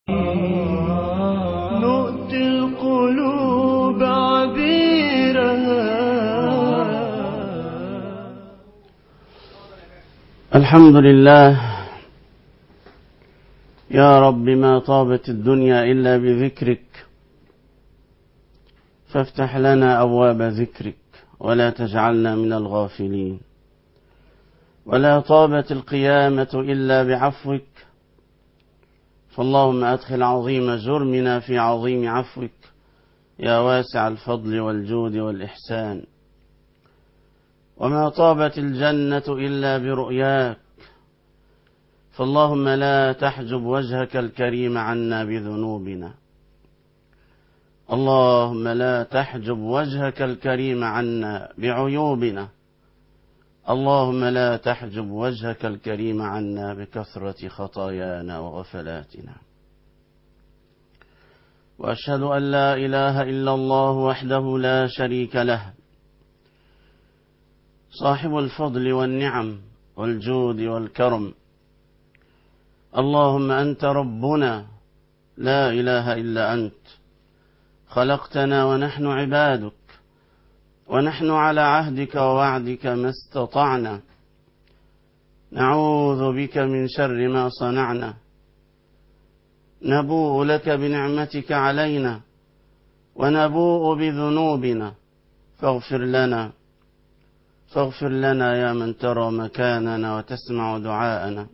نؤتي القلوب عبيرها. الحمد لله يا رب، ما طابت الدنيا إلا بذكرك، فافتح لنا أبواب ذكرك ولا تجعلنا من الغافلين. ولا طابت القيامة إلا بعفوك، فاللهم أدخل عظيم جرمنا في عظيم عفوك يا واسع الفضل والجود والإحسان. وما طابت الجنة إلا برؤياك، فاللهم لا تحجب وجهك الكريم عنا بذنوبنا. اللهم لا تحجب وجهك الكريم عنا بعيوبنا. اللهم لا تحجب وجهك الكريم عنا بكثرة خطايانا وغفلاتنا. وأشهد أن لا إله إلا الله وحده لا شريك له، صاحب الفضل والنعم والجود والكرم. اللهم أنت ربنا لا إله إلا أنت، خلقتنا ونحن عبادك، ونحن على عهدك ووعدك ما استطعنا. نعوذ بك من شر ما صنعنا، نبوء لك بنعمتك علينا ونبوء بذنوبنا، فاغفر لنا يا من ترى مكاننا وتسمع دعاءنا،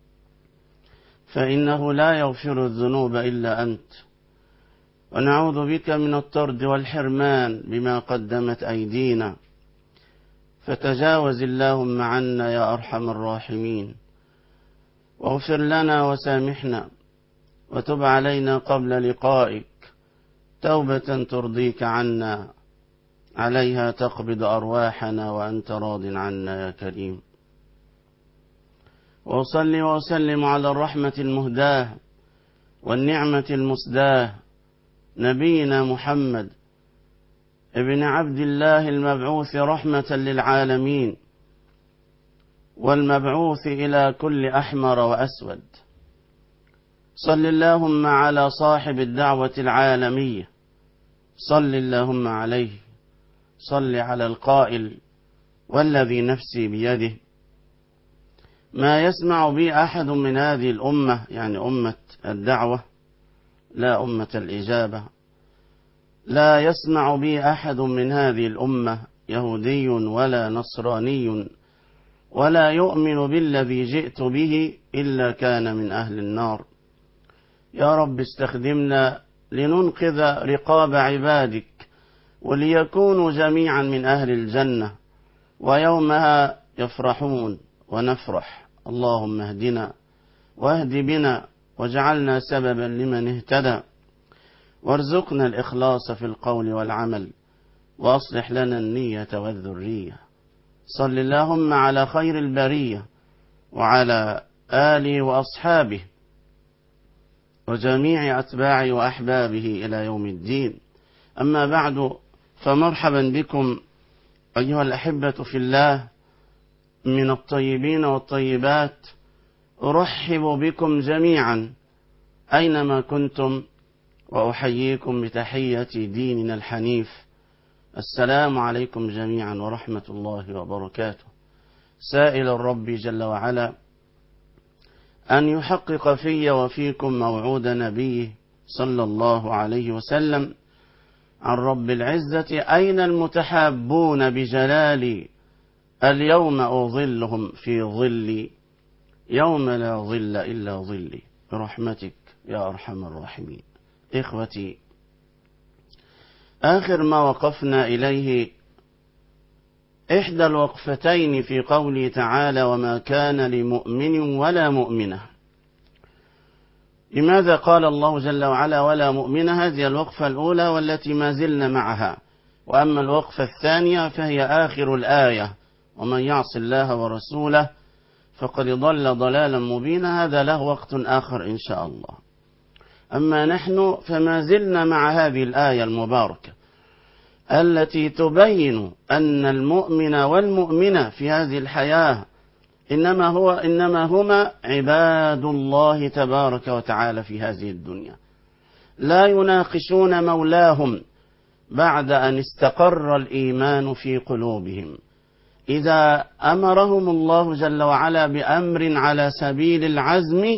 فإنه لا يغفر الذنوب إلا أنت. ونعوذ بك من الطرد والحرمان بما قدمت أيدينا، فتجاوز اللهم عنا يا أرحم الراحمين. واغفر لنا وسامحنا وتب علينا قبل لقائك، توبة ترضيك عنا، عليها تقبض أرواحنا وأنت راض عنا يا كريم. وأصلي وأسلم على الرحمة المهداة والنعمة المسداة، نبينا محمد ابن عبد الله المبعوث رحمة للعالمين، والمبعوث إلى كل أحمر وأسود. صل اللهم على صاحب الدعوة العالمية، صل اللهم عليه. صل على القائل والذي نفسي بيده، ما يسمع بي أحد من هذه الأمة، يعني أمة الدعوة لا أمة الإجابة، لا يسمع بي أحد من هذه الأمة يهودي ولا نصراني ولا يؤمن بالذي جئت به إلا كان من أهل النار. يا رب استخدمنا لننقذ رقاب عبادك، وليكونوا جميعا من أهل الجنة، ويومها يفرحون ونفرح. اللهم اهدنا واهد بنا واجعلنا سببا لمن اهتدى، وارزقنا الإخلاص في القول والعمل، وأصلح لنا النية والذرية. صل اللهم على خير البرية وعلى آله وأصحابه وجميع أتباعه وأحبابه إلى يوم الدين. أما بعد، فمرحبا بكم أيها الأحبة في الله من الطيبين والطيبات. أرحب بكم جميعا أينما كنتم، وأحييكم بتحية ديننا الحنيف. السلام عليكم جميعا ورحمة الله وبركاته. سائل الرب جل وعلا أن يحقق في وفيكم موعود نبيه صلى الله عليه وسلم عن رب العزة: أين المتحابون بجلالي؟ اليوم أظلهم في ظلي يوم لا ظل إلا ظلي، برحمتك يا أرحم الراحمين. إخوتي، آخر ما وقفنا إليه إحدى الوقفتين في قوله تعالى: وما كان لمؤمن ولا مؤمنة. لماذا قال الله جل وعلا ولا مؤمنة؟ هذه الوقفة الأولى والتي ما زلنا معها. وأما الوقفة الثانية فهي آخر الآية: ومن يعص الله ورسوله فقد ضل ضلالا مبينا. هذا له وقت آخر إن شاء الله. أما نحن فما زلنا مع هذه الآية المباركة التي تبين أن المؤمن والمؤمنة في هذه الحياة إنما هما عباد الله تبارك وتعالى في هذه الدنيا، لا يناقشون مولاهم بعد أن استقر الإيمان في قلوبهم. إذا أمرهم الله جل وعلا بأمر على سبيل العزم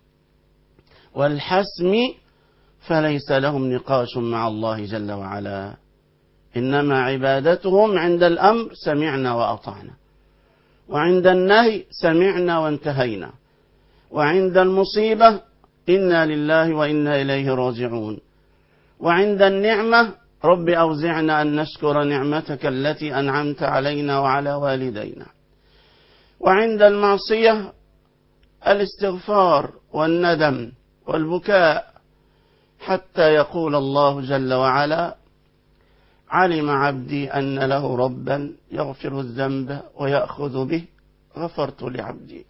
والحسم فليس لهم نقاش مع الله جل وعلا، إنما عبادتهم عند الأمر سمعنا وأطعنا، وعند النهي سمعنا وانتهينا، وعند المصيبة إنا لله وإنا إليه راجعون، وعند النعمة رب أوزعنا أن نشكر نعمتك التي أنعمت علينا وعلى والدينا، وعند المعصية الاستغفار والندم والبكاء، حتى يقول الله جل وعلا علم عبدي أن له ربا يغفر الذنب ويأخذ به غفرت لعبدي.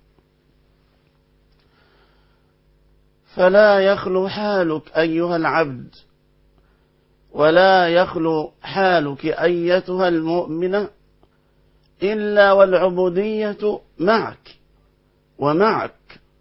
فلا يخلو حالك أيها العبد، ولا يخلو حالك أيتها المؤمنة إلا والعبودية معك ومعك،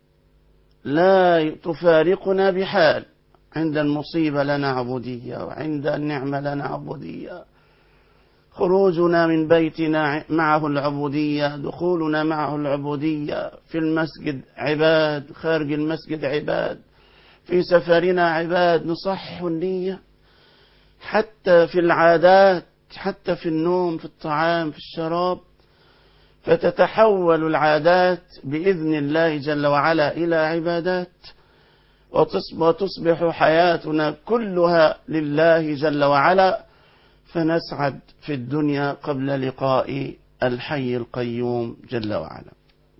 لا تفارقنا بحال. عند المصيبة لنا عبودية، وعند النعمة لنا عبودية، خروجنا من بيتنا معه العبودية، دخولنا معه العبودية، في المسجد عباد، خارج المسجد عباد، في سفرنا عباد، نصحح النية حتى في العادات، حتى في النوم، في الطعام، في الشراب، فتتحول العادات بإذن الله جل وعلا إلى عبادات، وتصبح حياتنا كلها لله جل وعلا، فنسعد في الدنيا قبل لقاء الحي القيوم جل وعلا.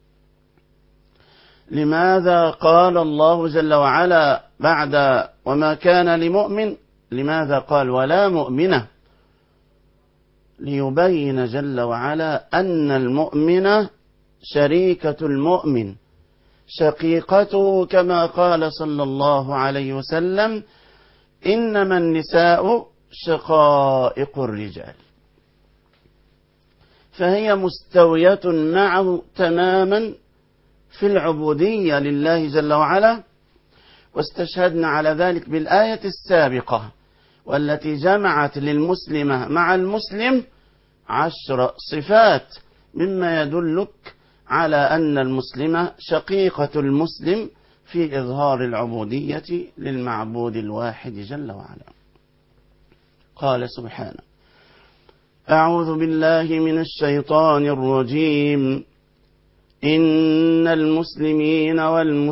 لماذا قال الله جل وعلا بعد وما كان لمؤمن، لماذا قال ولا مؤمنة؟ ليبين جل وعلا أن المؤمن شريكة المؤمن، شقيقته، كما قال صلى الله عليه وسلم إنما النساء شقائق الرجال. فهي مستوية معه تماما في العبودية لله جل وعلا. واستشهدنا على ذلك بالآية السابقة والتي جمعت للمسلمة مع المسلم 10 صفات، مما يدلك على أن المسلمة شقيقة المسلم في إظهار العبودية للمعبود الواحد جل وعلا. قال سبحانه: أعوذ بالله من الشيطان الرجيم. إن المسلمين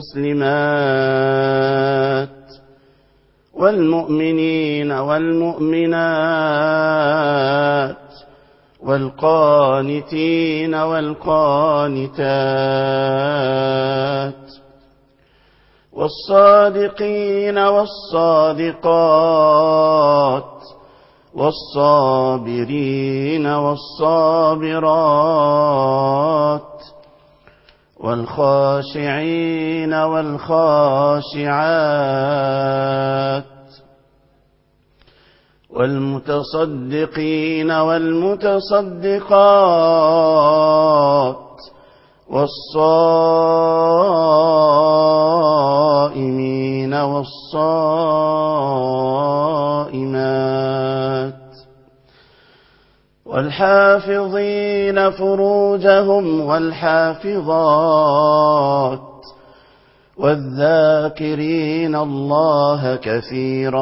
والمسلمات والمؤمنين والمؤمنات والقانتين والقانتات والصادقين والصادقات والصابرين والصابرات والخاشعين والخاشعات والمتصدقين والمتصدقات والصائمين والصائمات والحافظين فروجهم والحافظات والذاكرين الله كثيرا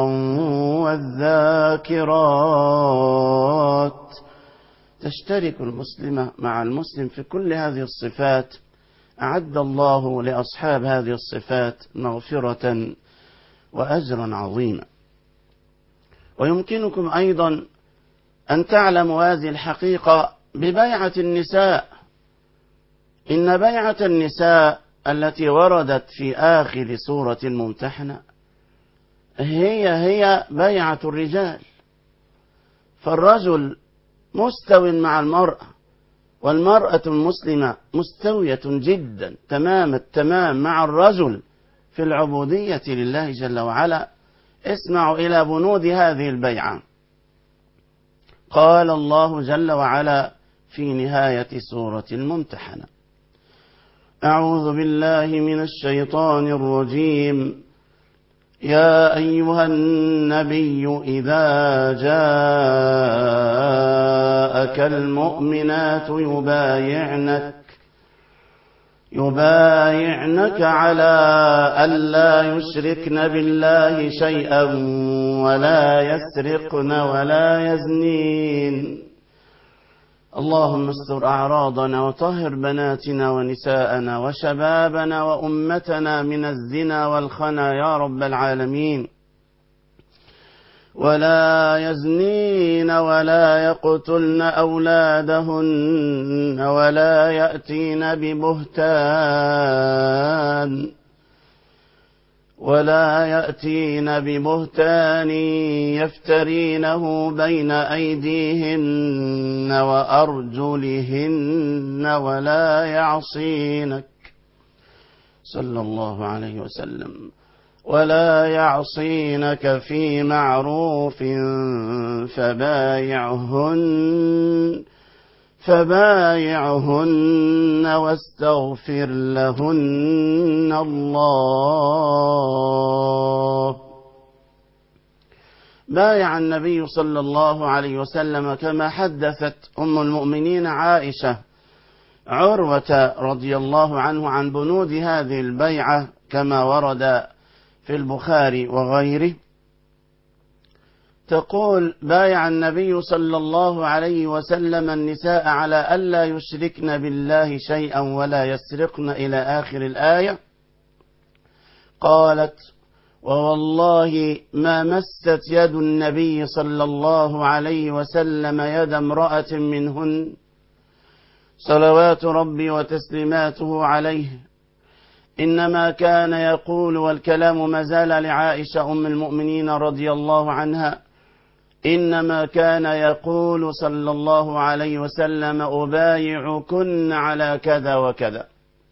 والذاكرات. تشترك المسلمة مع المسلم في كل هذه الصفات. أعد الله لأصحاب هذه الصفات مغفرة وأجرا عظيما. ويمكنكم أيضا أن تعلموا هذه الحقيقة ببيعة النساء. إن بيعة النساء التي وردت في آخر سورة الممتحنة هي بيعة الرجال. فالرجل مستو مع المرأة، والمرأة المسلمة مستوية جدا تمام التمام مع الرجل في العبودية لله جل وعلا. اسمعوا إلى بنود هذه البيعة. قال الله جل وعلا في نهاية سورة الممتحنة: أعوذ بالله من الشيطان الرجيم. يا أيها النبي إذا جاءك المؤمنات يبايعنك على ألا يشركن بالله شيئا ولا يسرقن ولا يزنين. اللهم استر أعراضنا وطهر بناتنا ونساءنا وشبابنا وأمتنا من الزنا والخنا يا رب العالمين. ولا يزنين ولا يقتلن أولادهن ولا يأتين ببهتان يفترينه بين أيديهن وأرجلهن صلى الله عليه وسلم ولا يعصينك في معروف فبايعهن واستغفر لهن الله. بايع النبي صلى الله عليه وسلم كما حدثت أم المؤمنين عائشة عروة رضي الله عنه عن بنود هذه البيعة كما ورد في البخاري وغيره. تقول: بايع النبي صلى الله عليه وسلم النساء على ألا يشركن بالله شيئا ولا يسرقن إلى آخر الآية. قالت: ووالله ما مست يد النبي صلى الله عليه وسلم يد امرأة منهن صلوات ربي وتسليماته عليه، إنما كان يقول، والكلام ما زال لعائشة أم المؤمنين رضي الله عنها، إنما كان يقول صلى الله عليه وسلم: أبايعكن على كذا وكذا،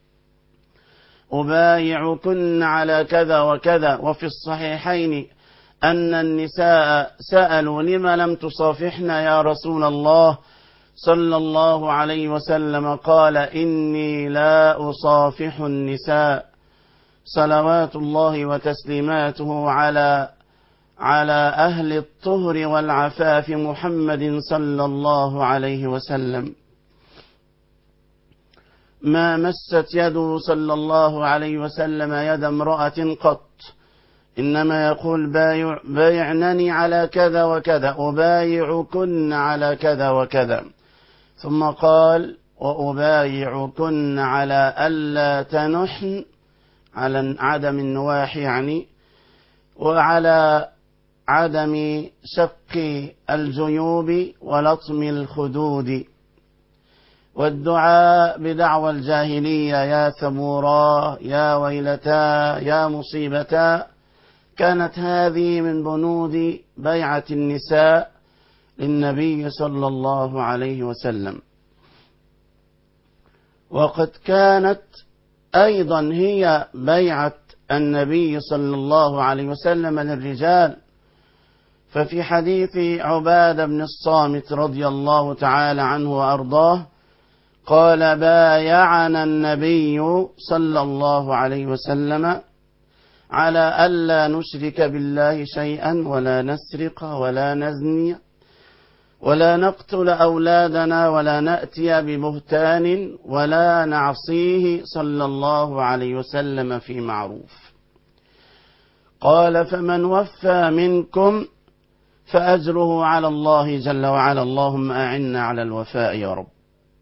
أبايعكن على كذا وكذا. وفي الصحيحين أن النساء سألوا: لم لم تصافحنا يا رسول الله صلى الله عليه وسلم؟ قال: إني لا أصافح النساء صلوات الله وتسليماته على أهل الطهر والعفاف محمد صلى الله عليه وسلم. ما مست يده صلى الله عليه وسلم يد امرأة قط، إنما يقول: بايعنني على كذا وكذا، أبايعكن على كذا وكذا. ثم قال: وأبايعكن على ألا تنحن، على عدم النواح يعني، وعلى عدم شق الجيوب ولطم الخدود، والدعاء بدعوى الجاهلية: يا ثبورا، يا ويلتا، يا مصيبتا. كانت هذه من بنود بيعة النساء للنبي صلى الله عليه وسلم. وقد كانت أيضا هي بيعة النبي صلى الله عليه وسلم للرجال، ففي حديث عبادة بن الصامت رضي الله تعالى عنه وأرضاه قال: بايعنا النبي صلى الله عليه وسلم على ألا نشرك بالله شيئا ولا نسرق ولا نزني ولا نقتل أولادنا ولا نأتي ببهتان ولا نعصيه صلى الله عليه وسلم في معروف. قال: فمن وفى منكم فأجره على الله جل وعلا، اللهم أعنا على الوفاء يا رب.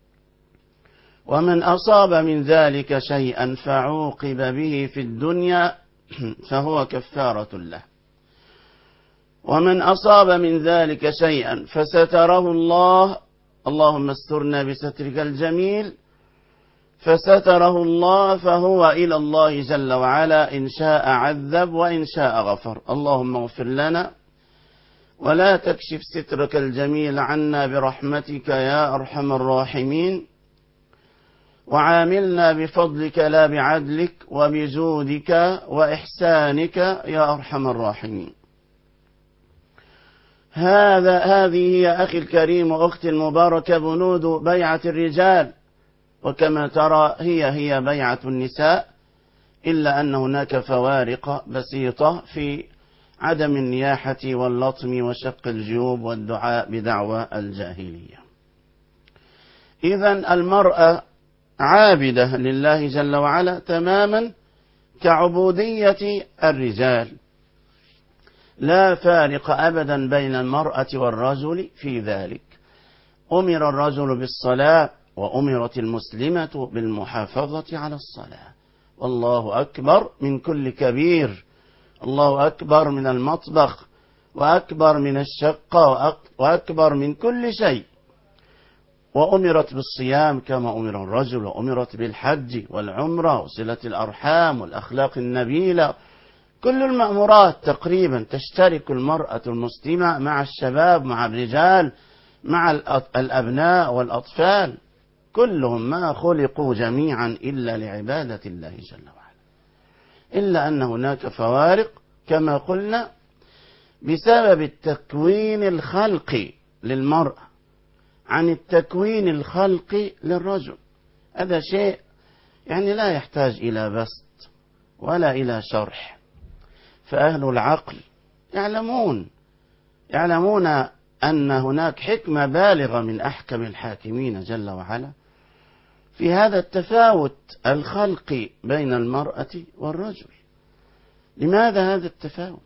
ومن أصاب من ذلك شيئا فعوقب به في الدنيا فهو كفارة له، ومن أصاب من ذلك شيئا فستره الله، اللهم استرنا بسترك الجميل، فستره الله فهو إلى الله جل وعلا، إن شاء عذب وإن شاء غفر. اللهم اغفر لنا ولا تكشف سترك الجميل عنا برحمتك يا أرحم الراحمين، وعاملنا بفضلك لا بعدلك وبجودك وإحسانك يا أرحم الراحمين. هذه يا أخي الكريم وأختي المباركة بنود بيعة الرجال وكما ترى هي بيعة النساء، إلا أن هناك فوارق بسيطة في عدم النياحة واللطم وشق الجيوب والدعاء بدعوى الجاهلية. إذن المرأة عابدة لله جل وعلا تماما كعبودية الرجال، لا فارق أبدا بين المرأة والرجل في ذلك. أمر الرجل بالصلاة وأمرت المسلمة بالمحافظة على الصلاة. والله أكبر من كل كبير، الله أكبر من المطبخ، وأكبر من الشقة، وأكبر من كل شيء. وأمرت بالصيام كما أمر الرجل، وأمرت بالحج والعمرة وصلة الأرحام والأخلاق النبيلة. كل المأمورات تقريبا تشترك المرأة المسلمة مع الشباب، مع الرجال، مع الأبناء والأطفال، كلهم ما خلقوا جميعا إلا لعبادة الله جل وعلا، إلا أن هناك فوارق كما قلنا بسبب التكوين الخلقي للمرأة عن التكوين الخلقي للرجل. هذا شيء يعني لا يحتاج إلى بسط ولا إلى شرح، فأهل العقل يعلمون أن هناك حكمة بالغة من أحكم الحاكمين جل وعلا في هذا التفاوت الخلقي بين المرأة والرجل. لماذا هذا التفاوت؟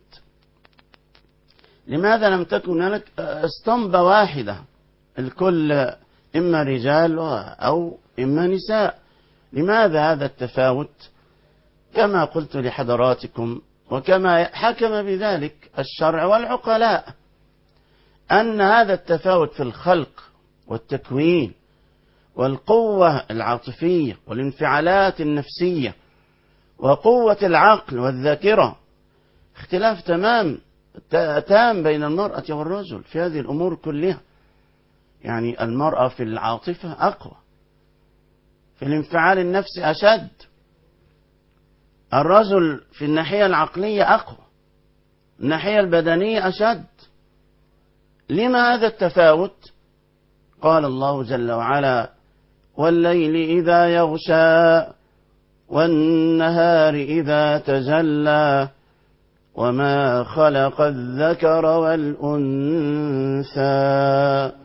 لماذا لم تكن هناك اسطمبة واحدة الكل إما رجال أو إما نساء؟ لماذا هذا التفاوت؟ كما قلت لحضراتكم وكما حكم بذلك الشرع والعقلاء، أن هذا التفاوت في الخلق والتكوين والقوة العاطفية والانفعالات النفسية وقوة العقل والذاكرة اختلاف تام بين المرأة والرجل في هذه الأمور كلها. يعني المرأة في العاطفة أقوى، في الانفعال النفسي أشد، الرجل في الناحية العقلية أقوى، الناحية البدنية أشد. لما هذا التفاوت؟ قال الله جل وعلا: والليل إذا يغشى والنهار إذا تجلى وما خلق الذكر والأنثى.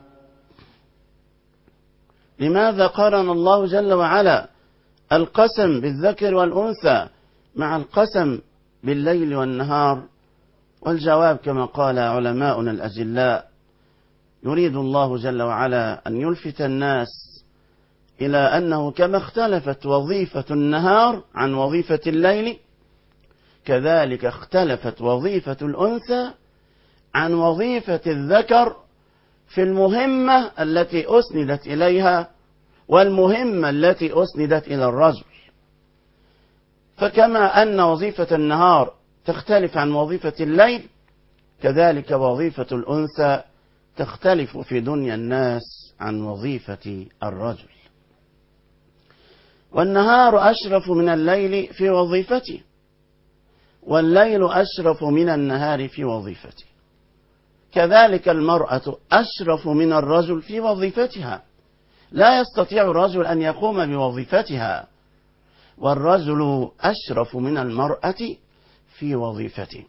لماذا قارن الله جل وعلا القسم بالذكر والأنثى مع القسم بالليل والنهار؟ والجواب كما قال علماؤنا الأجلاء: يريد الله جل وعلا أن يلفت الناس إلى أنه كما اختلفت وظيفة النهار عن وظيفة الليل، كذلك اختلفت وظيفة الأنثى عن وظيفة الذكر في المهمة التي أسندت إليها والمهمة التي أسندت إلى الرجل. فكما أن وظيفة النهار تختلف عن وظيفة الليل، كذلك وظيفة الأنثى تختلف في دنيا الناس عن وظيفة الرجل. والنهار أشرف من الليل في وظيفته، والليل أشرف من النهار في وظيفته. كذلك المرأة أشرف من الرجل في وظيفتها، لا يستطيع الرجل أن يقوم بوظيفتها، والرجل أشرف من المرأة في وظيفته.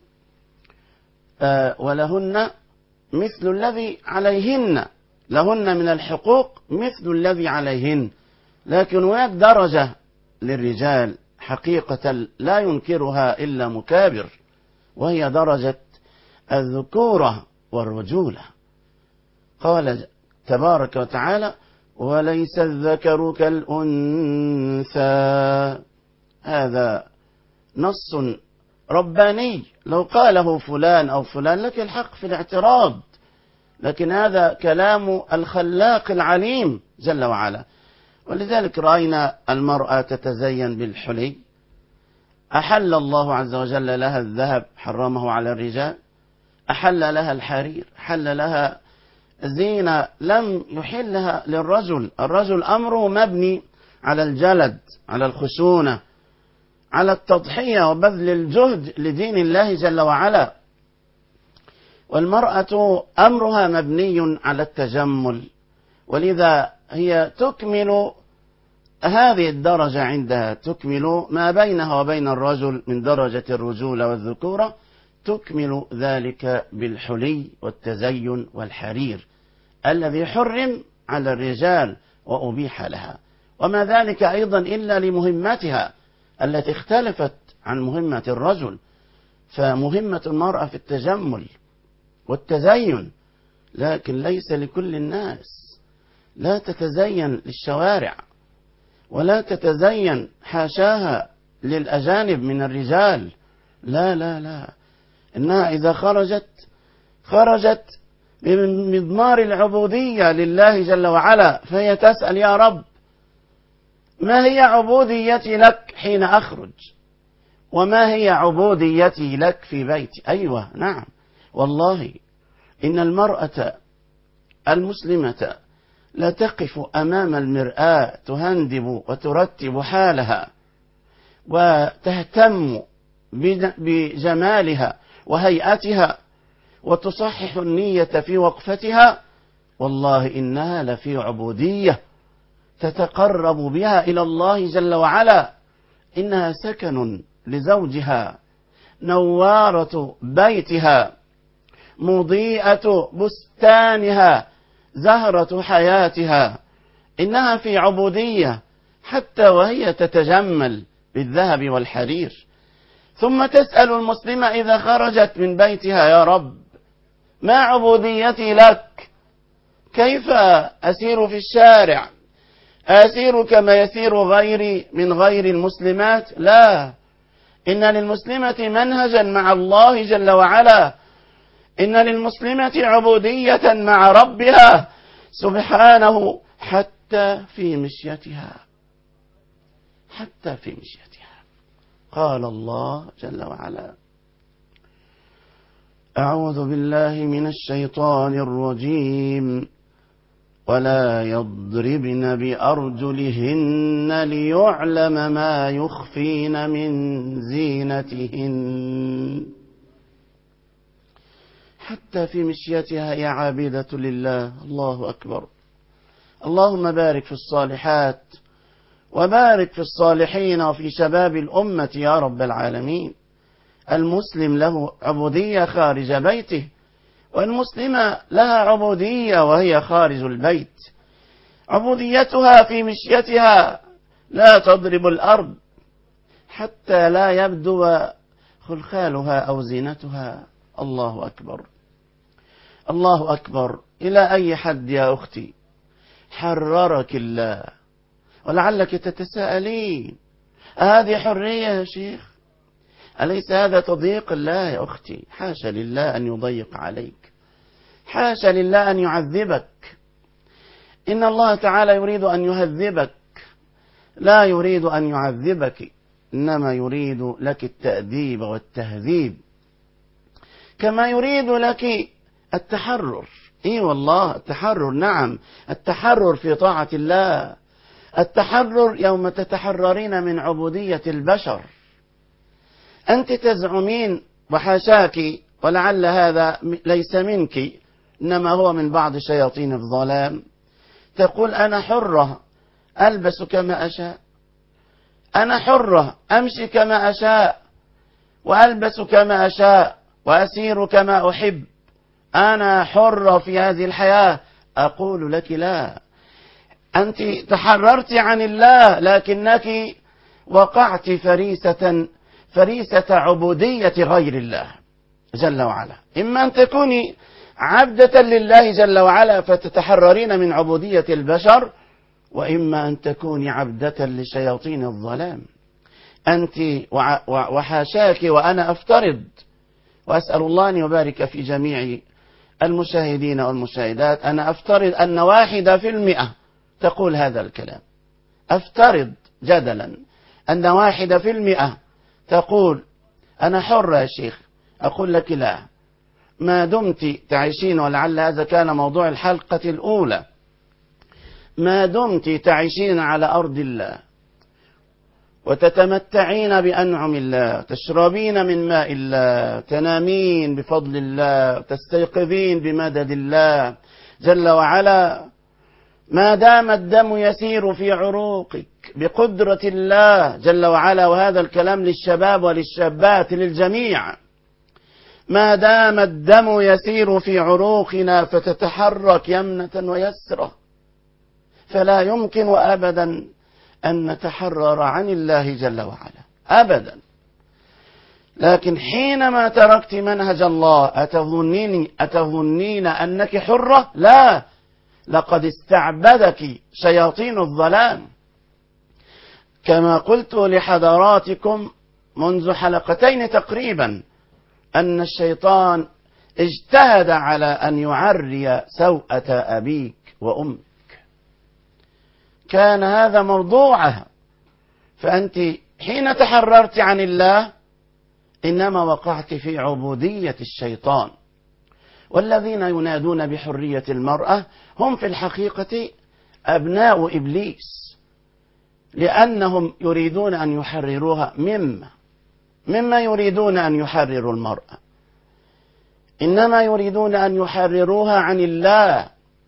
ولهن مثل الذي عليهن، لهن من الحقوق مثل الذي عليهن. لكن هناك درجة للرجال حقيقة لا ينكرها إلا مكابر، وهي درجة الذكورة والرجولة. قال تبارك وتعالى: وليس الذكر كالأنثى. هذا نص رباني، لو قاله فلان أو فلان لك الحق في الاعتراض، لكن هذا كلام الخلاق العليم جل وعلا. ولذلك رأينا المرأة تتزين بالحلي، أحل الله عز وجل لها الذهب حرمه على الرجال، أحل لها الحرير، حل لها زينة لم يحلها للرجل. الرجل أمره مبني على الجلد، على الخشونة، على التضحية وبذل الجهد لدين الله جل وعلا. والمرأة أمرها مبني على التجمل، ولذا هي تكمل هذه الدرجة عندها تكمل ما بينها وبين الرجل من درجة الرجولة والذكورة، تكمل ذلك بالحلي والتزين والحرير الذي حرم على الرجال وأبيح لها، وما ذلك أيضا إلا لمهمتها التي اختلفت عن مهمة الرجل. فمهمة المرأة في التجمل والتزين، لكن ليس لكل الناس. لا تتزين للشوارع، ولا تتزين حاشاها للأجانب من الرجال، لا لا لا، إنها إذا خرجت من مضمار العبودية لله جل وعلا، فهي تسأل يا رب ما هي عبوديتي لك حين أخرج، وما هي عبوديتي لك في بيتي. أيوة نعم والله، إن المرأة المسلمة لا تقف أمام المرآة تهندب وترتب حالها وتهتم بجمالها وهيئتها وتصحح النية في وقفتها، والله إنها لفي عبودية تتقرب بها إلى الله جل وعلا. إنها سكن لزوجها، نوارة بيتها، مضيئة بستانها، زهرة حياتها. إنها في عبودية حتى وهي تتجمل بالذهب والحرير. ثم تسأل المسلمة إذا خرجت من بيتها يا رب ما عبوديتي لك، كيف أسير في الشارع؟ أسير كما يسير غيري من غير المسلمات؟ لا، إن للمسلمة منهجا مع الله جل وعلا، إن للمسلمة عبودية مع ربها سبحانه حتى في مشيتها، حتى في مشيتها. قال الله جل وعلا: أعوذ بالله من الشيطان الرجيم: ولا يضربن بأرجلهن ليعلم ما يخفين من زينتهن. حتى في مشيتها هي عابدة لله. الله أكبر. اللهم بارك في الصالحات، وبارك في الصالحين وفي شباب الأمة يا رب العالمين. المسلم له عبودية خارج بيته، والمسلمة لها عبودية وهي خارج البيت. عبوديتها في مشيتها لا تضرب الأرض حتى لا يبدو خلخالها أو زينتها. الله أكبر، الله أكبر. إلى أي حد يا أختي حررك الله؟ ولعلك تتساءلين: هذه حرية يا شيخ؟ أليس هذا تضييق الله يا أختي؟ حاشا لله أن يضيق عليك، حاشا لله أن يعذبك. إن الله تعالى يريد أن يهذبك، لا يريد أن يعذبك، إنما يريد لك التأديب والتهذيب، كما يريد لك التحرر. إي والله التحرر، نعم التحرر في طاعة الله، التحرر يوم تتحررين من عبودية البشر. أنت تزعمين وحاشاك، ولعل هذا ليس منك إنما هو من بعض شياطين الظلام، تقول أنا حرة ألبس كما أشاء، أنا حرة أمشي كما أشاء وألبس كما أشاء وأسير كما أحب، أنا حرة في هذه الحياة. أقول لك لا، أنت تحررت عن الله، لكنك وقعت فريسة عبودية غير الله جل وعلا. إما أن تكوني عبدة لله جل وعلا فتتحررين من عبودية البشر، وإما أن تكوني عبدة لشياطين الظلام. أنت وحاشاك، وأنا أفترض وأسأل الله أن يبارك في جميع المشاهدين والمشاهدات، أنا أفترض أن 1% تقول هذا الكلام. أفترض جدلا أن 1% تقول أنا حر يا شيخ. أقول لك لا، ما دمت تعيشين، ولعل هذا كان موضوع الحلقة الأولى، ما دمت تعيشين على أرض الله وتتمتعين بأنعم الله، تشربين من ماء الله، تنامين بفضل الله، تستيقظين بمدد الله جل وعلا، ما دام الدم يسير في عروقك بقدرة الله جل وعلا، وهذا الكلام للشباب وللشابات للجميع، ما دام الدم يسير في عروقنا فتتحرك يمنة ويسرة، فلا يمكن أبدا أن نتحرر عن الله جل وعلا أبدا. لكن حينما تركت منهج الله أتظنين أنك حرة؟ لا، لقد استعبدك شياطين الظلام. كما قلت لحضراتكم منذ حلقتين تقريبا أن الشيطان اجتهد على أن يعري سوءة أبيك وأمك، كان هذا موضوعها. فأنت حين تحررت عن الله إنما وقعت في عبودية الشيطان. والذين ينادون بحرية المرأة هم في الحقيقة أبناء إبليس، لأنهم يريدون أن يحرروها مما يريدون أن يحرروا المرأة، إنما يريدون أن يحرروها عن الله،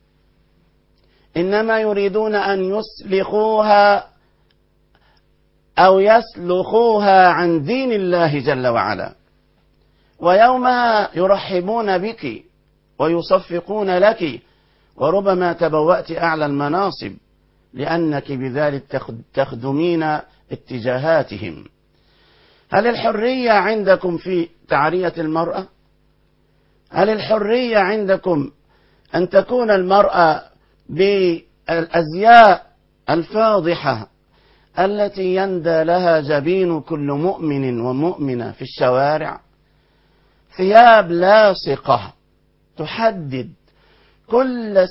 إنما يريدون أن يسلخوها أو يسلخوها عن دين الله جل وعلا. ويومها يرحبون بك ويصفقون لك، وربما تبوأت أعلى المناصب لأنك بذلك تخدمين اتجاهاتهم. هل الحرية عندكم في تعرية المرأة؟ هل الحرية عندكم أن تكون المرأة بالأزياء الفاضحة التي يندى لها جبين كل مؤمن ومؤمنة في الشوارع؟ ثياب لاصقة تحدد كل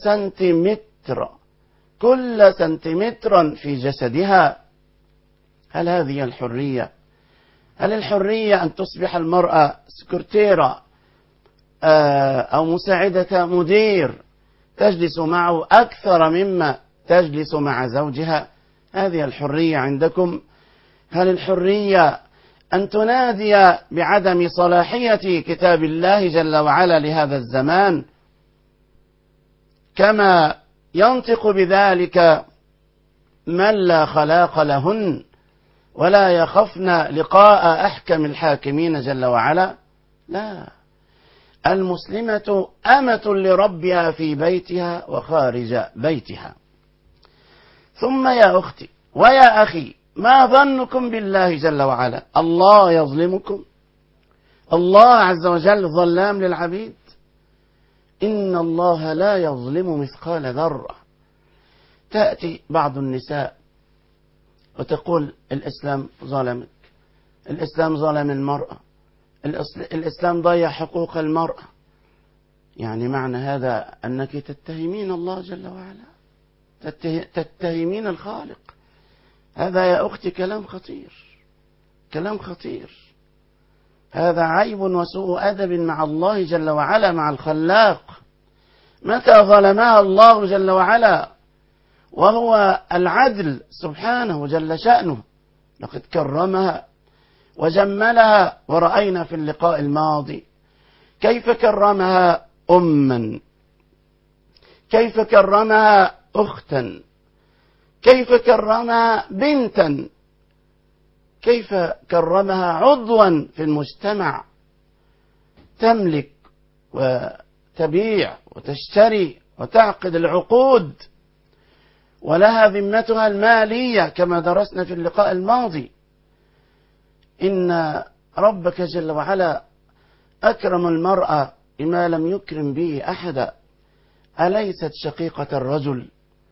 سنتيمتر في جسدها. هل هذه الحرية؟ هل الحرية أن تصبح المرأة سكرتيرة أو مساعدة مدير تجلس معه أكثر مما تجلس مع زوجها؟ هذه الحرية عندكم؟ هل الحرية أن تنادي بعدم صلاحية كتاب الله جل وعلا لهذا الزمان، كما ينطق بذلك من لا خلاق لهن ولا يخفن لقاء أحكم الحاكمين جل وعلا؟ لا، المسلمة أمة لربها في بيتها وخارج بيتها. ثم يا أختي ويا أخي، ما ظنكم بالله جل وعلا؟ الله يظلمكم؟ الله عز وجل ظلام للعبيد؟ إن الله لا يظلم مثقال ذرة. تأتي بعض النساء وتقول الإسلام ظلمك، الإسلام ظلم المرأة، الإسلام ضيع حقوق المرأة. يعني معنى هذا أنك تتهمين الله جل وعلا، تتهمين الخالق. هذا يا أختي كلام خطير، كلام خطير. هذا عيب وسوء أدب مع الله جل وعلا، مع الخلاق. متى ظلمها الله جل وعلا وهو العدل سبحانه جل شأنه؟ لقد كرمها وجملها، ورأينا في اللقاء الماضي كيف كرمها أما، كيف كرمها أختا، كيف كرمها بنتا، كيف كرمها عضوا في المجتمع، تملك وتبيع وتشتري وتعقد العقود، ولها ذمتها المالية كما درسنا في اللقاء الماضي. إن ربك جل وعلا أكرم المرأة بما لم يكرم به أحدا. أليست شقيقة الرجل؟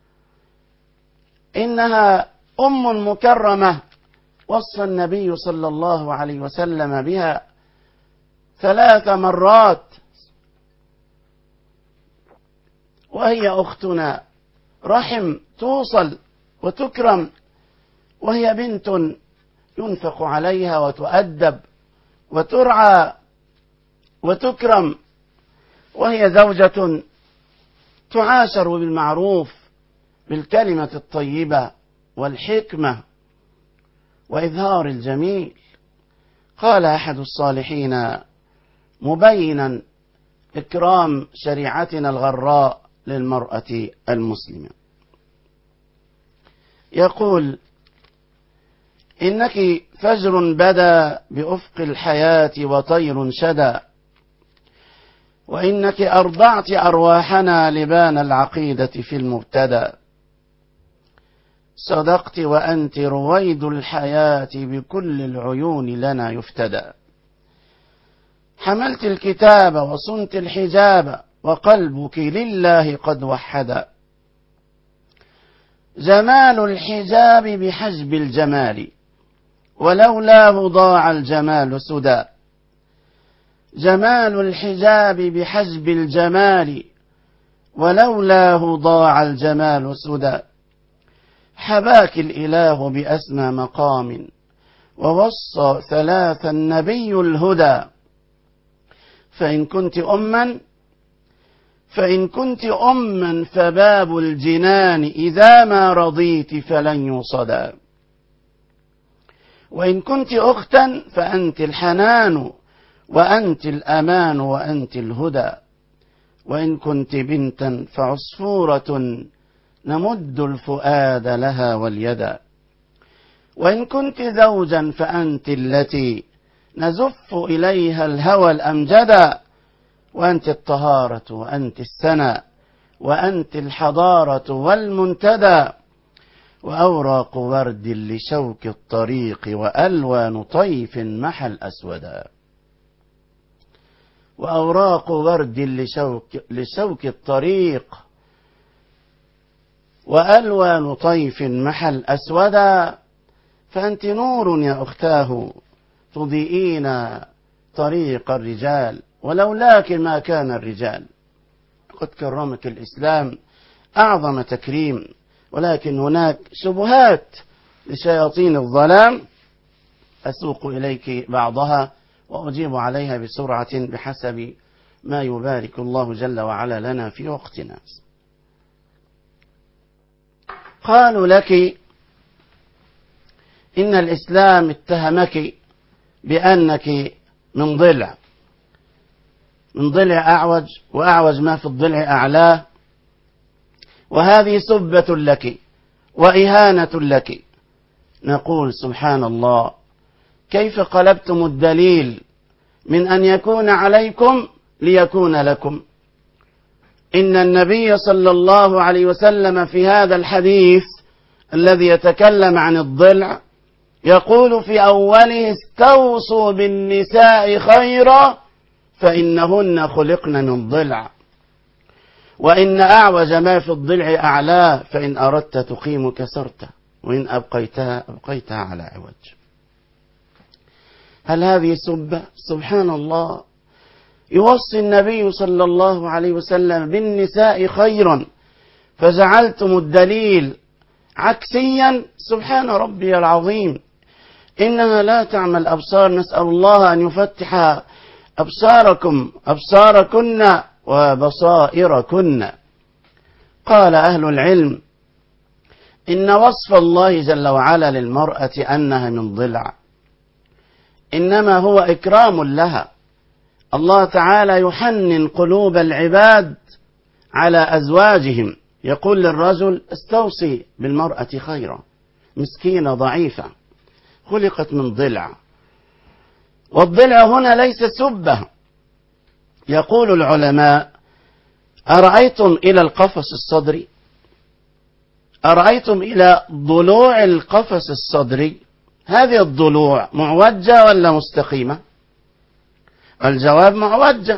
إنها أم مكرمة وصى النبي صلى الله عليه وسلم بها 3 مرات، وهي أختنا رحم توصل وتكرم، وهي بنت ينفق عليها وتؤدب وترعى وتكرم، وهي زوجة تعاشر بالمعروف بالكلمة الطيبة والحكمة وإظهار الجميل. قال أحد الصالحين مبينا إكرام شريعتنا الغراء للمرأة المسلمة: يقول: إنك فجر بدا بأفق الحياة وطير شدا، وإنك أرضعت أرواحنا لبان العقيدة في المبتدى. صدقت وأنت رويد الحياة بكل العيون لنا يفتدى. حملت الكتاب وصنت الحجاب وقلبك لله قد وحدا. جمال الحجاب بحجب الجمال ولولاه ضاع الجمال سدى. جمال الحجاب بحجب الجمال ولولاه ضاع الجمال سدى. حباك الإله بأسمى مقام ووصى ثلاث النبي الهدى. فإن كنت أما فباب الجنان إذا ما رضيت فلن يصدى. وإن كنت أختا فأنت الحنان وأنت الأمان وأنت الهدى. وإن كنت بنتا فعصفورة نمد الفؤاد لها واليدا. وإن كنت زوجا فأنت التي نزف إليها الهوى الأمجدا. وأنت الطهارة وأنت السنا وأنت الحضارة والمنتدى. وأوراق ورد لشوك الطريق وألوان طيف محى الأسودا. وأوراق ورد لشوك الطريق وألوان طيف محى الأسودا. فأنت نور يا أختاه تضيئين طريق الرجال ولولاك ما كان الرجال. قد كرمك الإسلام أعظم تكريم، ولكن هناك شبهات لشياطين الظلام أسوق إليك بعضها وأجيب عليها بسرعة بحسب ما يبارك الله جل وعلا لنا في وقتنا. قالوا لك إن الإسلام اتهمك بأنك من ضلع أعوج، وأعوج ما في الضلع أعلاه، وهذه سبة لك وإهانة لك. نقول سبحان الله، كيف قلبتم الدليل من أن يكون عليكم ليكون لكم. إن النبي صلى الله عليه وسلم في هذا الحديث الذي يتكلم عن الضلع يقول في أوله: استوصوا بالنساء خيرا فإنهن خلقن من ضلع، وإن أعوج ما في الضلع أعلاه، فإن أردت تقيم كسرته، وإن أبقيتها على عوج. هل هذه سبة؟ سبحان الله. يوصي النبي صلى الله عليه وسلم بالنساء خيرا فجعلتم الدليل عكسيا. سبحان ربي العظيم. إنها لا تعمى الأبصار، نسأل الله أن يفتح أبصاركن وبصائركن. قال أهل العلم: إن وصف الله جل وعلا للمرأة أنها من ضلع إنما هو إكرام لها. الله تعالى يحنن قلوب العباد على أزواجهم، يقول للرجل: استوصي بالمرأة خيرا، مسكينة ضعيفة خلقت من ضلع. والضلع هنا ليس سبة. يقول العلماء: أرأيتم إلى القفص الصدري؟ أرأيتم إلى ضلوع القفص الصدري؟ هذه الضلوع معوجة ولا مستقيمة؟ الجواب معوجة.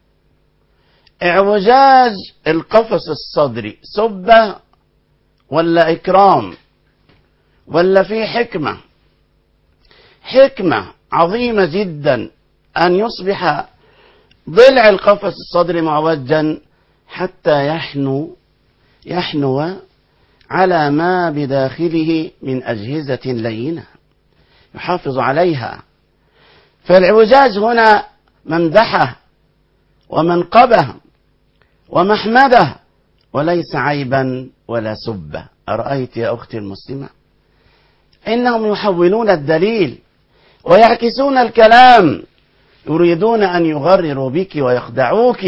اعوجاج القفص الصدري سبة ولا إكرام ولا في حكمة عظيمة جدا أن يصبح ضلع القفص الصدري معوجا حتى يحنو على ما بداخله من أجهزة لينة يحافظ عليها. فالعوجاج هنا ممدحه ومنقبه ومحمده وليس عيبا ولا سبة. أرأيت يا أختي المسلمة؟ إنهم يحولون الدليل ويعكسون الكلام، يريدون أن يغرروا بك ويخدعوك،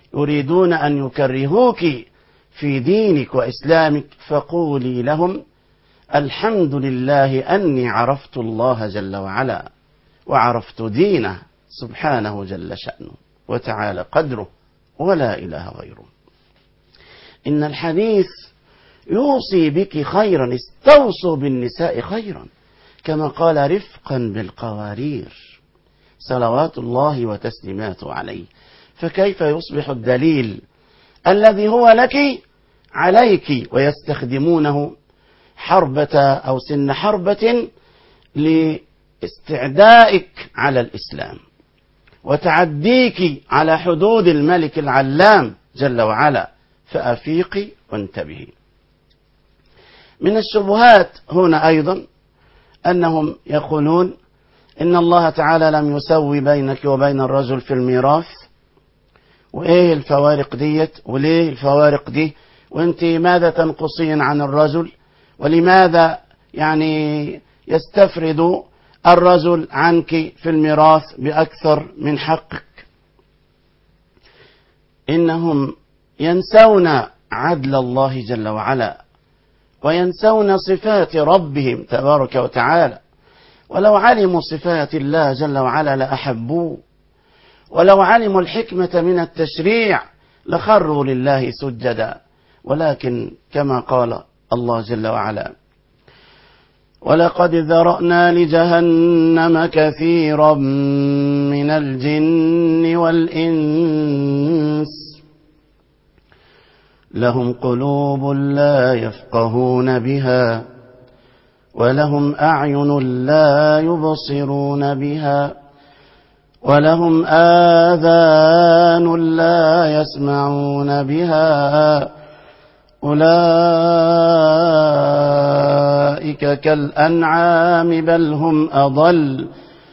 يريدون أن يكرهوك في دينك وإسلامك. فقولي لهم الحمد لله أني عرفت الله جل وعلا وعرفت دينه سبحانه جل شأنه وتعالى قدره ولا إله غيره. إن الحديث يوصي بك خيرا، استوصوا بالنساء خيرا، كما قال رفقا بالقوارير صلوات الله وتسليماته عليه. فكيف يصبح الدليل الذي هو لك عليك ويستخدمونه حربة أو سن حربة لاستعدائك على الإسلام وتعديك على حدود الملك العلام جل وعلا؟ فأفيقي وانتبهي. من الشبهات هنا أيضا أنهم يقولون إن الله تعالى لم يسوي بينك وبين الرجل في الميراث، وإيه الفوارق ديت وليه الفوارق دي، وانت ماذا تنقصين عن الرجل، ولماذا يعني يستفرد الرجل عنك في الميراث بأكثر من حقك. إنهم ينسون عدل الله جل وعلا وينسون صفات ربهم تبارك وتعالى. ولو علموا صفات الله جل وعلا لأحبوه، ولو علموا الحكمة من التشريع لخروا لله سجدا. ولكن كما قال الله جل وعلا: ولقد ذرأنا لجهنم كثيرا من الجن والإنس لهم قلوب لا يفقهون بها ولهم أعين لا يبصرون بها ولهم آذان لا يسمعون بها أولئك كالأنعام بل هم أضل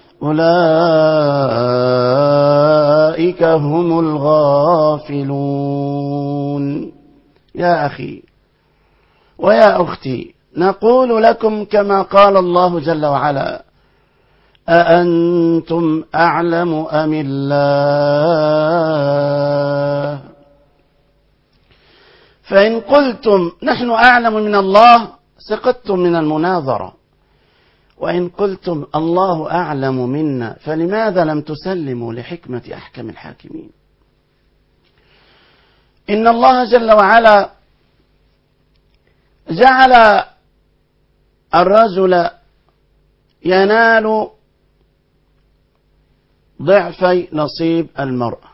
أولئك هم الغافلون. يا أخي ويا أختي، نقول لكم كما قال الله جل وعلا: أأنتم أعلم أم الله؟ فإن قلتم نحن أعلم من الله سقطتم من المناظرة، وإن قلتم الله أعلم منا فلماذا لم تسلموا لحكمة أحكم الحاكمين؟ إن الله جل وعلا جعل الرجل ينال ضعفي نصيب المرأة،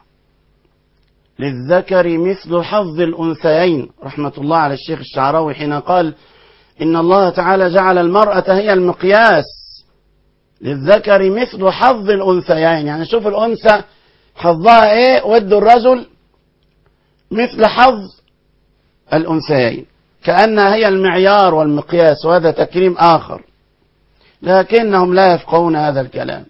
للذكر مثل حظ الأنثيين، رحمة الله على الشيخ الشعراوي حين قال إن الله تعالى جعل المرأة هي المقياس، للذكر مثل حظ الأنثيين. يعني شوف الأنثى حظها إيه ودوا الرجل مثل حظ الأنثيين، كأنها هي المعيار والمقياس، وهذا تكريم آخر، لكنهم لا يفقهون هذا الكلام.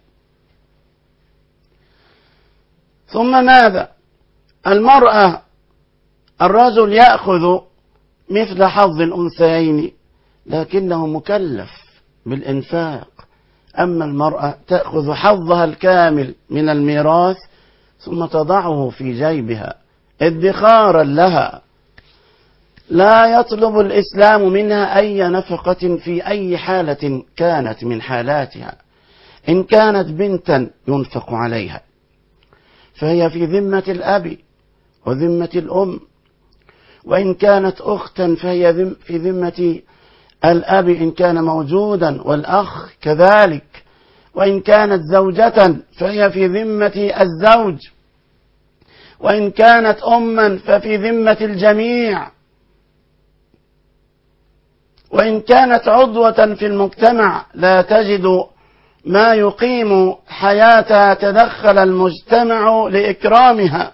ثم ماذا؟ المرأة الرجل يأخذ مثل حظ الأنثيين لكنه مكلف بالإنفاق، أما المرأة تأخذ حظها الكامل من الميراث ثم تضعه في جيبها ادخارا لها. لا يطلب الإسلام منها أي نفقة في أي حالة كانت من حالاتها. إن كانت بنتا ينفق عليها فهي في ذمة الأب وذمة الأم، وإن كانت أختا فهي في ذمة الأب إن كان موجودا والأخ كذلك، وإن كانت زوجة فهي في ذمة الزوج، وإن كانت أما ففي ذمة الجميع، وإن كانت عضوة في المجتمع لا تجد ما يقيم حياتها تدخل المجتمع لإكرامها،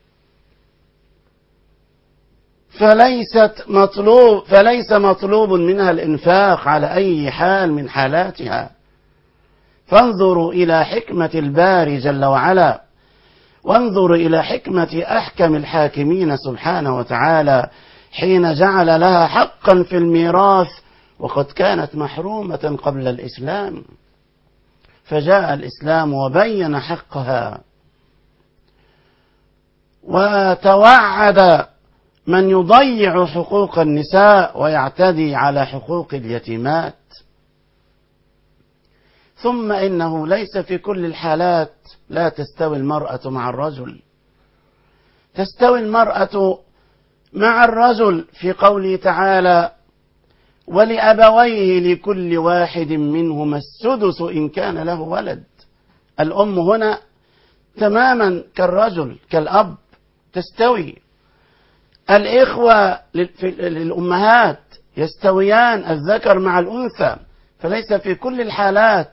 فليس مطلوب منها الإنفاق على أي حال من حالاتها. فانظروا إلى حكمة الباري جل وعلا، وانظروا إلى حكمة أحكم الحاكمين سبحانه وتعالى حين جعل لها حقا في الميراث وقد كانت محرومة قبل الإسلام، فجاء الإسلام وبين حقها وتوعد من يضيع حقوق النساء ويعتدي على حقوق اليتيمات. ثم إنه ليس في كل الحالات لا تستوي المرأة مع الرجل. تستوي المرأة مع الرجل في قوله تعالى: ولأبويه لكل واحد منهما السدس إن كان له ولد. الأم هنا تماما كالرجل كالأب تستوي. الإخوة للأمهات يستويان الذكر مع الأنثى، فليس في كل الحالات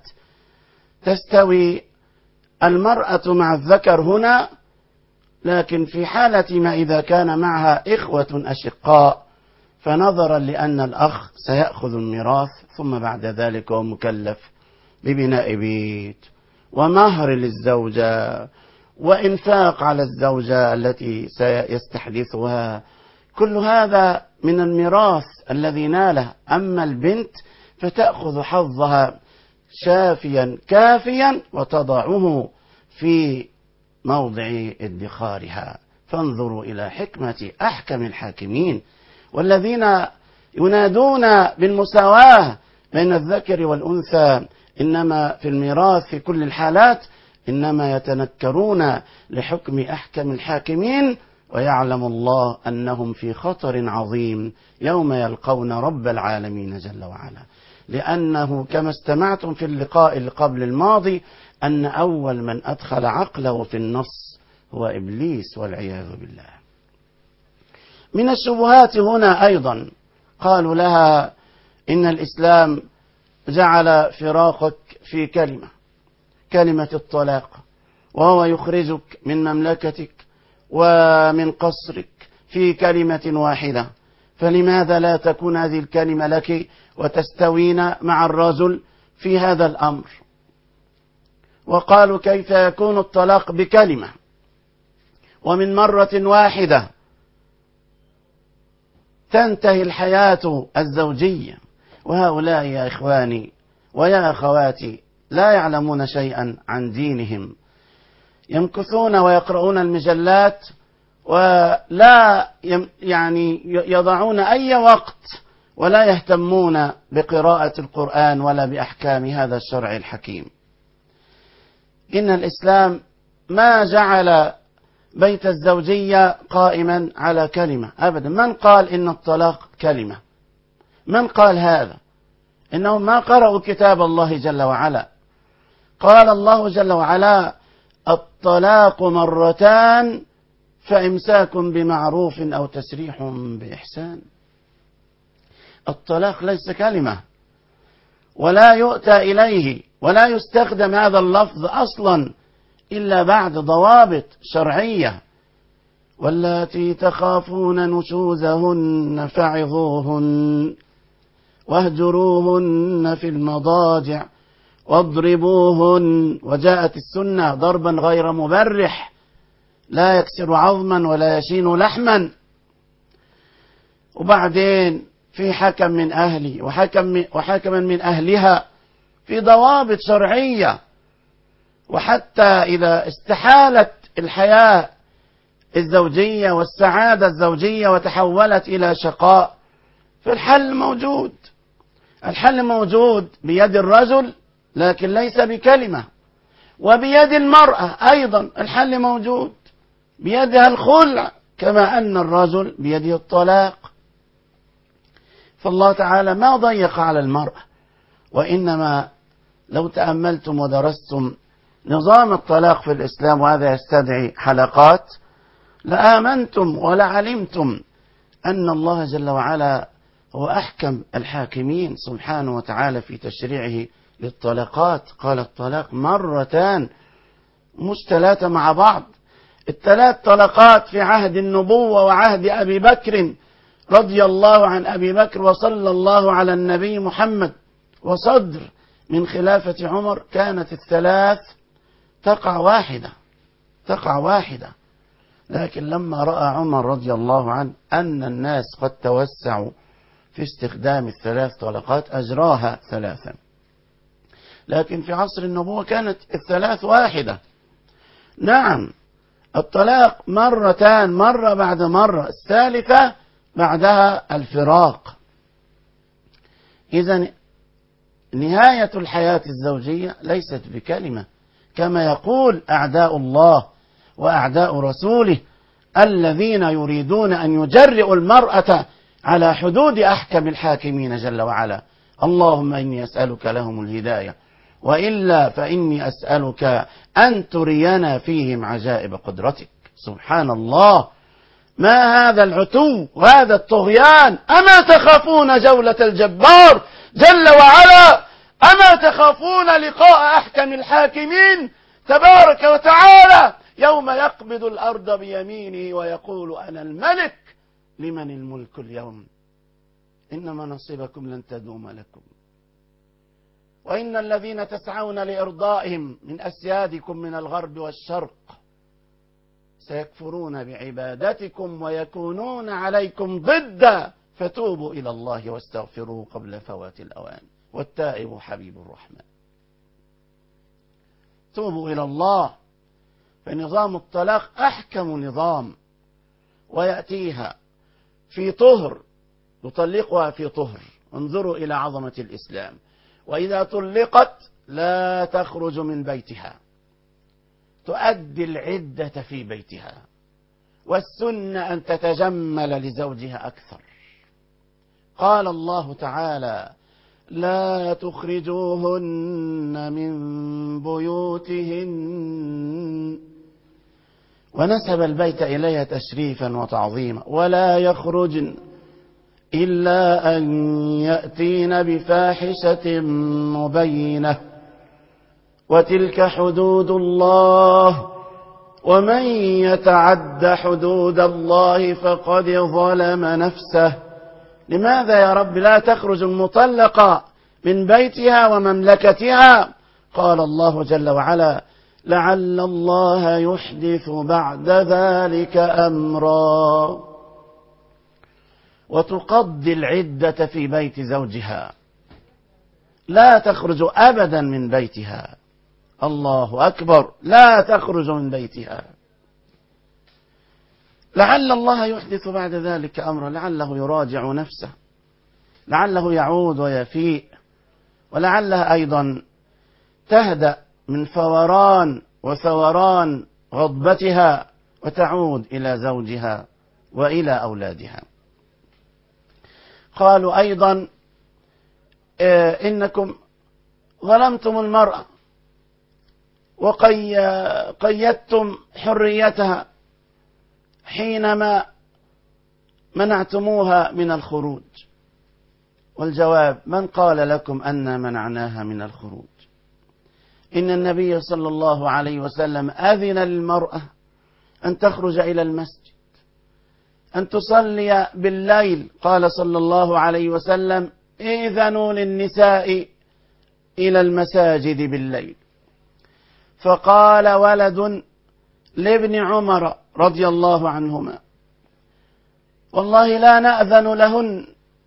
تستوي المرأة مع الذكر هنا، لكن في حالة ما إذا كان معها إخوة أشقاء، فنظرا لأن الأخ سيأخذ الميراث ثم بعد ذلك هو مكلف ببناء بيت ومهر للزوجة وإنفاق على الزوجة التي سيستحدثها، كل هذا من الميراث الذي ناله. أما البنت فتأخذ حظها شافيا كافيا وتضعه في موضع ادخارها. فانظروا إلى حكمة أحكم الحاكمين والذين ينادون بالمساواة بين الذكر والأنثى، إنما في الميراث في كل الحالات إنما يتنكرون لحكم أحكم الحاكمين، ويعلم الله أنهم في خطر عظيم يوم يلقون رب العالمين جل وعلا. لأنه كما استمعتم في اللقاء اللي قبل الماضي أن أول من أدخل عقله في النص هو إبليس والعياذ بالله. من الشبهات هنا أيضا قالوا لها إن الإسلام جعل فراقك في كلمة الطلاق، وهو يخرجك من مملكتك ومن قصرك في كلمة واحدة، فلماذا لا تكون هذه الكلمة لك وتستوين مع الرجل في هذا الأمر؟ وقالوا كيف يكون الطلاق بكلمة ومن مرة واحدة تنتهي الحياة الزوجية؟ وهؤلاء يا إخواني ويا أخواتي لا يعلمون شيئا عن دينهم، يمكثون ويقرؤون المجلات ولا يضعون أي وقت ولا يهتمون بقراءة القرآن ولا بأحكام هذا الشرع الحكيم. إن الإسلام ما جعل بيت الزوجية قائما على كلمة أبدا. من قال إن الطلاق كلمة؟ من قال هذا؟ إنهم ما قرأوا كتاب الله جل وعلا. قال الله جل وعلا: الطلاق مرتان فإمساك بمعروف أو تسريح بإحسان. الطلاق ليس كلمة، ولا يؤتى إليه ولا يستخدم هذا اللفظ أصلا إلا بعد ضوابط شرعية. واللاتي تخافون نشوزهن فعظوهن واهجروهن في المضاجع واضربوهن. وجاءت السنة ضربا غير مبرح لا يكسر عظما ولا يشين لحما. وبعدين في حكم من أهلي وحكما من أهلها في ضوابط شرعية. وحتى إذا استحالت الحياة الزوجية والسعادة الزوجية وتحولت إلى شقاء، فالحل موجود. الحل موجود بيد الرجل لكن ليس بكلمة، وبيد المرأة أيضا الحل موجود، بيدها الخلع كما أن الرجل بيده الطلاق. فالله تعالى ما ضيق على المرأة، وإنما لو تأملتم ودرستم نظام الطلاق في الإسلام، وهذا يستدعي حلقات، لآمنتم ولعلمتم أن الله جل وعلا هو أحكم الحاكمين سبحانه وتعالى في تشريعه للطلاقات. قال الطلاق مرتان، مش ثلاثة مع بعض. الثلاث طلقات في عهد النبوة وعهد أبي بكر رضي الله عن أبي بكر وصلى الله على النبي محمد، وصدر من خلافة عمر كانت الثلاث تقع واحدة. لكن لما رأى عمر رضي الله عنه أن الناس قد توسعوا في استخدام الثلاث طلقات أجراها ثلاثا. لكن في عصر النبوة كانت الثلاث واحدة. نعم، الطلاق مرتان، مرة بعد مرة، الثالثة بعدها الفراق. إذن نهاية الحياة الزوجية ليست بكلمة كما يقول أعداء الله وأعداء رسوله الذين يريدون أن يجرئوا المرأة على حدود أحكم الحاكمين جل وعلا. اللهم إني أسألك لهم الهداية، وإلا فإني أسألك أن ترينا فيهم عجائب قدرتك. سبحان الله، ما هذا العتو وهذا الطغيان؟ أما تخافون جولة الجبار جل وعلا؟ أما تخافون لقاء أحكم الحاكمين تبارك وتعالى يوم يقبض الأرض بيمينه ويقول أنا الملك لمن الملك اليوم؟ إنما نصيبكم لن تدوم لكم، وإن الذين تسعون لإرضائهم من أسيادكم من الغرب والشرق سيكفرون بعبادتكم ويكونون عليكم ضدا، فتوبوا إلى الله واستغفروه قبل فوات الأوان، والتائب حبيب الرحمن. توبوا إلى الله، فنظام الطلاق أحكم نظام، ويأتيها في طهر، يطلقها في طهر. انظروا إلى عظمة الإسلام. وإذا طلقت لا تخرج من بيتها، تؤدي العدة في بيتها، والسنة أن تتجمل لزوجها أكثر. قال الله تعالى لا تخرجوهن من بيوتهن، ونسب البيت إليها تشريفا وتعظيما. ولا يخرجن إلا أن يأتين بفاحشة مبينة، وتلك حدود الله، ومن يتعد حدود الله فقد ظلم نفسه. لماذا يا رب لا تخرج المطلقة من بيتها ومملكتها؟ قال الله جل وعلا لعل الله يحدث بعد ذلك أمرا، وتقضي العدة في بيت زوجها، لا تخرج أبدا من بيتها. الله أكبر، لا تخرج من بيتها. لعل الله يحدث بعد ذلك أمرا، لعله يراجع نفسه، لعله يعود ويفيء، ولعلها أيضا تهدأ من فوران وثوران غضبتها وتعود إلى زوجها وإلى أولادها. قالوا أيضا إنكم ظلمتم المرأة وقيدتم حريتها حينما منعتموها من الخروج. والجواب من قال لكم أن منعناها من الخروج؟ إن النبي صلى الله عليه وسلم أذن للمرأة أن تخرج إلى المسجد، أن تصلي بالليل. قال صلى الله عليه وسلم إذنوا للنساء إلى المساجد بالليل. فقال ولد لابن عمر رضي الله عنهما والله لا نأذن لهن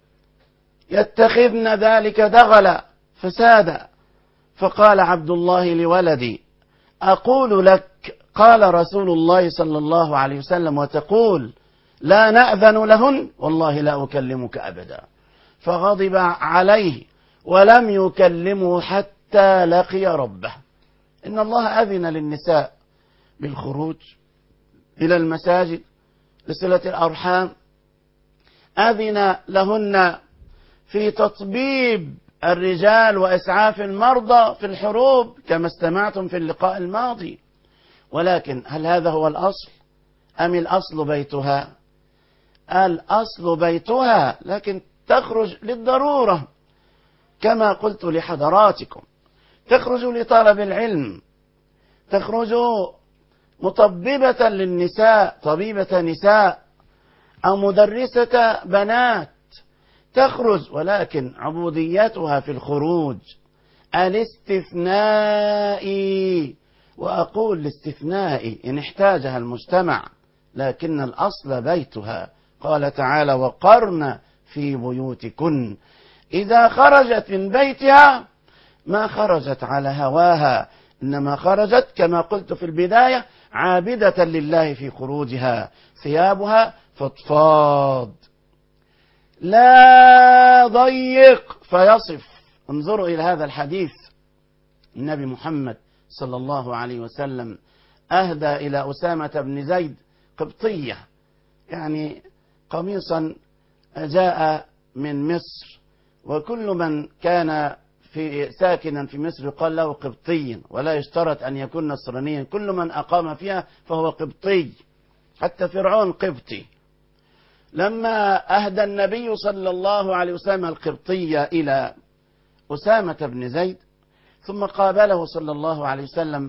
يتخذن ذلك دغلا فسادا. فقال عبد الله لولدي أقول لك قال رسول الله صلى الله عليه وسلم وتقول لا نأذن لهن؟ والله لا أكلمك أبدا. فغضب عليه ولم يكلمه حتى لقي ربه. إن الله أذن للنساء بالخروج إلى المساجد لصلة الأرحام، أذن لهن في تطبيب الرجال وإسعاف المرضى في الحروب كما استمعتم في اللقاء الماضي. ولكن هل هذا هو الأصل أم الأصل بيتها؟ الأصل بيتها، لكن تخرج للضرورة كما قلت لحضراتكم، تخرج لطلب العلم، تخرج مطببة للنساء، طبيبة نساء أو مدرسة بنات، تخرج، ولكن عبوديتها في الخروج الاستثنائي. وأقول الاستثنائي إن احتاجها المجتمع، لكن الأصل بيتها. قال تعالى وقرن في بيوتكن. إذا خرجت من بيتها ما خرجت على هواها، إنما خرجت كما قلت في البداية عابدة لله في خروجها، ثيابها فضفاض لا ضيق فيصف. انظروا إلى هذا الحديث، النبي محمد صلى الله عليه وسلم أهدى إلى أسامة بن زيد قبطية، يعني قميصا جاء من مصر، وكل من كان ساكنا في مصر يقال له قبطي، ولا يشترط أن يكون نصرانيا، كل من أقام فيها فهو قبطي، حتى فرعون قبطي. لما أهدى النبي صلى الله عليه وسلم القبطية إلى أسامة بن زيد، ثم قابله صلى الله عليه وسلم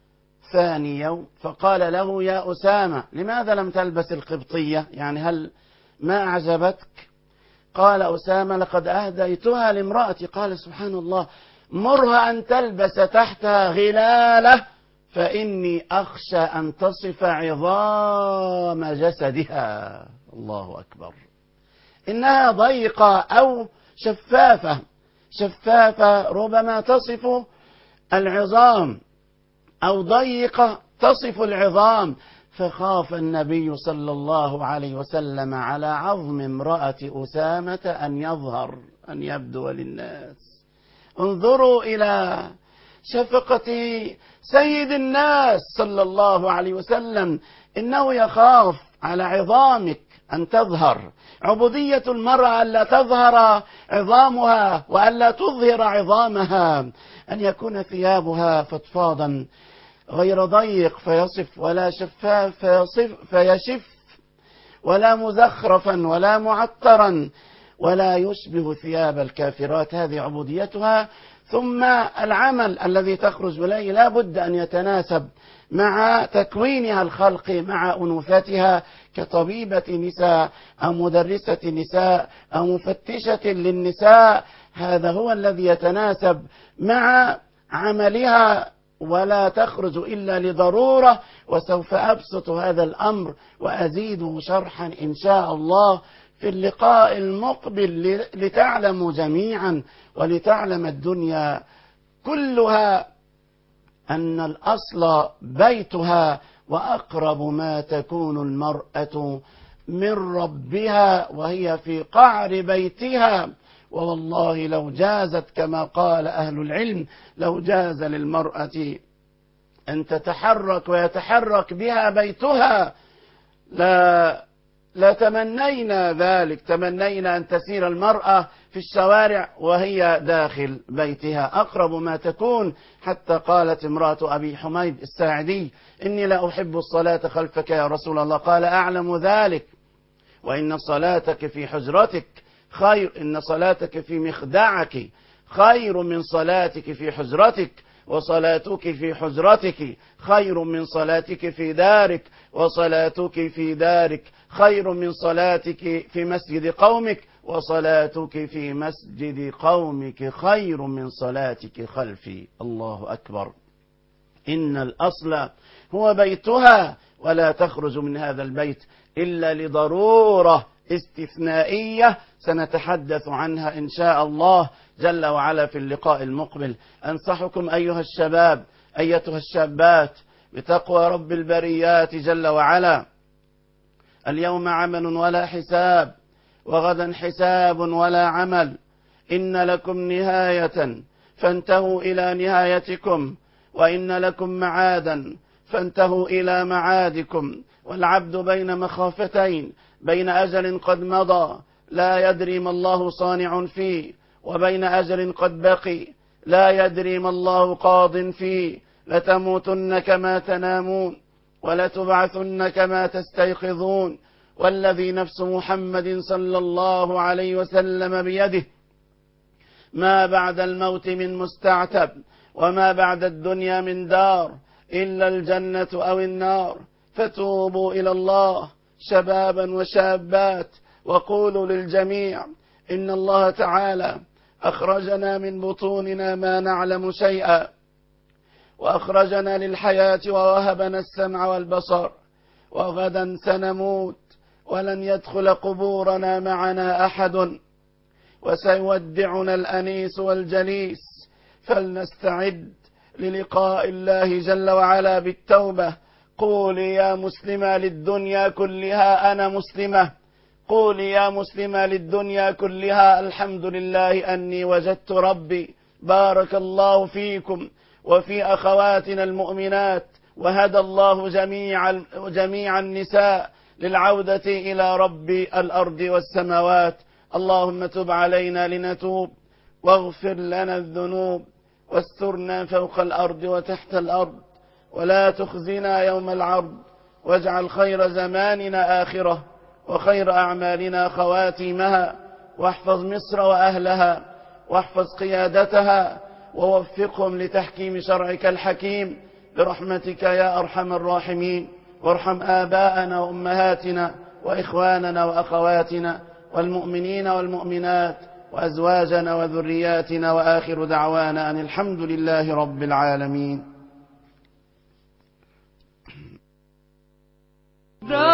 ثاني يوم فقال له: يا أسامة، لماذا لم تلبس القبطية؟ يعني هل ما أعجبتك؟ قال أسامة: لقد أهديتها لامرأتي. قال: سبحان الله، مرها أن تلبس تحتها غلالة، فإني أخشى أن تصف عظام جسدها. الله أكبر. إنها ضيقة أو شفافة، شفافة ربما تصف العظام، أو ضيقة تصف العظام. فخاف النبي صلى الله عليه وسلم على عظم امرأة أسامة أن يظهر، أن يبدو للناس. انظروا إلى شفقة سيد الناس صلى الله عليه وسلم، إنه يخاف على عظامك أن تظهر. عبودية المرأة ألا تظهر عظامها وألا تظهر عظامها، أن يكون ثيابها فضفاضا غير ضيق فيصف، ولا شفاف فيشف، ولا مزخرفا ولا معطرا، ولا يشبه ثياب الكافرات. هذه عبوديتها. ثم العمل الذي تخرج إليه لا بد أن يتناسب مع تكوينها الخلقي، مع أنوثتها، كطبيبة نساء أو مدرسة نساء أو مفتشة للنساء. هذا هو الذي يتناسب مع عملها، ولا تخرج إلا لضرورة. وسوف أبسط هذا الأمر وأزيده شرحا إن شاء الله في اللقاء المقبل، لتعلموا جميعا ولتعلم الدنيا كلها أن الأصل بيتها، وأقرب ما تكون المرأة من ربها وهي في قعر بيتها. والله لو جازت كما قال أهل العلم، لو جاز للمرأة أن تتحرك ويتحرك بها بيتها لا تمنينا ذلك، تمنينا أن تسير المرأة في الشوارع وهي داخل بيتها. أقرب ما تكون، حتى قالت امرأة أبي حميد الساعدي: إني لا أحب الصلاة خلفك يا رسول الله. قال: أعلم ذلك، وإن صلاتك في حجرتك خير، إن صلاتك في مخدعك خير من صلاتك في حجرتك، وصلاتك في حجرتك خير من صلاتك في دارك، وصلاتك في دارك خير من صلاتك في مسجد قومك، وصلاتك في مسجد قومك خير من صلاتك خلفي. الله أكبر. إن الأصل هو بيتها، ولا تخرج من هذا البيت إلا لضرورة استثنائية سنتحدث عنها إن شاء الله جل وعلا في اللقاء المقبل. أنصحكم أيها الشباب أيتها الشابات بتقوى رب البريات جل وعلا. اليوم عمل ولا حساب، وغدا حساب ولا عمل. إن لكم نهاية فانتهوا إلى نهايتكم، وإن لكم معادا فانتهوا إلى معادكم. والعبد بين مخافتين، بين أجل قد مضى لا يدري ما الله صانع فيه، وبين أجل قد بقي لا يدري ما الله قاض فيه. لتموتن كما تنامون، ولتبعثن كما تستيقظون، والذي نفس محمد صلى الله عليه وسلم بيده ما بعد الموت من مستعتب، وما بعد الدنيا من دار، إلا الجنة أو النار. فتوبوا إلى الله شبابا وشابات، وقولوا للجميع: إن الله تعالى أخرجنا من بطوننا ما نعلم شيئا، وأخرجنا للحياة ووهبنا السمع والبصر، وغدا سنموت ولن يدخل قبورنا معنا أحد، وسيودعنا الأنيس والجليس. فلنستعد للقاء الله جل وعلا بالتوبة قولي يا مسلمة للدنيا كلها أنا مسلمة. قولي يا مسلمة للدنيا كلها الحمد لله أني وجدت ربي. بارك الله فيكم وفي أخواتنا المؤمنات، وهدى الله جميع النساء للعودة إلى رب الأرض والسماوات. اللهم تب علينا لنتوب، واغفر لنا الذنوب، واسترنا فوق الأرض وتحت الأرض، ولا تخزنا يوم العرض، واجعل خير زماننا آخرة، وخير أعمالنا خواتيمها، واحفظ مصر وأهلها، واحفظ قيادتها، ووفقهم لتحكيم شرعك الحكيم برحمتك يا أرحم الراحمين. وارحم آباءنا وأمهاتنا وإخواننا وأخواتنا والمؤمنين والمؤمنات وأزواجنا وذرياتنا، وآخر دعوانا أن الحمد لله رب العالمين.